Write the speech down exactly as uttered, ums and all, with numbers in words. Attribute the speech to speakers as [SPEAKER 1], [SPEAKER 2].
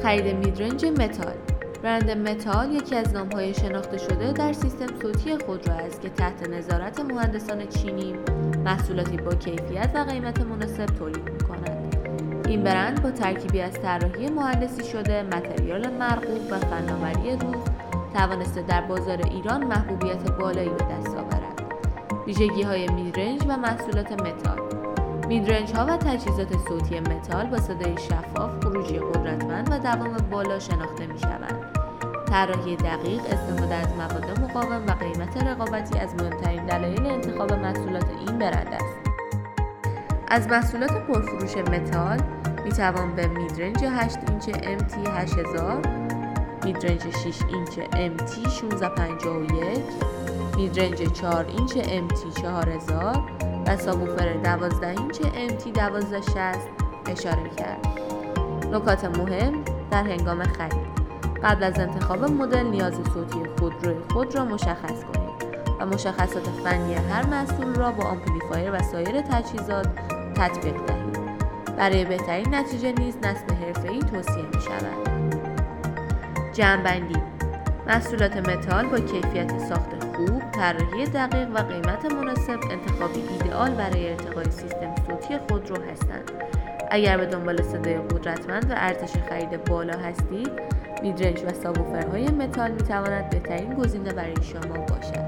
[SPEAKER 1] خرید میدرنج متال. برند متال یکی از نام‌های شناخته شده در سیستم صوتی خودرو است که تحت نظارت مهندسان چینی محصولاتی با کیفیت و قیمت مناسب تولید می‌کند. این برند با ترکیبی از طراحی مهندسی شده، متریال مرغوب و فناوری روز توانسته در بازار ایران محبوبیت بالایی به دست آورد. ویژگی‌های میدرنج و محصولات متال. میدرنج‌ها و تجهیزات صوتی متال با صدای شفاف، خروجی قدرتمند و دوام بالا شناخته می‌شوند. طراحی دقیق، استفاده از مواد مقاوم و قیمت رقابتی از مهمترین دلایل انتخاب محصولات این برند است. از محصولات پرفروش متال می‌توان به میدرنج هشت اینچ ام تی هشت هزار، میدرنج شش اینچ ام تی شانزده پنجاه و یک، میدرنج چهار اینچ ام تی چهار هزار و سابوفر دوازده اینچ ام تی دوازده شصت اشاره کرد. نکات مهم در هنگام خرید: قبل از انتخاب مدل نیاز صوتی خودروی خود را مشخص کنید و مشخصات فنی هر محصول را با آمپلیفایر و سایر تجهیزات تطبیق دهید. برای بهترین نتیجه نیز نصب حرفه‌ای توصیه می‌شود. جمع‌بندی: محصولات متال با کیفیت ساخت خوب، طراحی دقیق و قیمت مناسب انتخابی ایدئال برای ارتقای سیستم صوتی خودرو هستند. اگر به دنبال صدای قدرتمند و ارزش خرید بالا هستید، میدرنج و سابوفرهای متال می‌تواند بهترین گزینه برای شما باشد.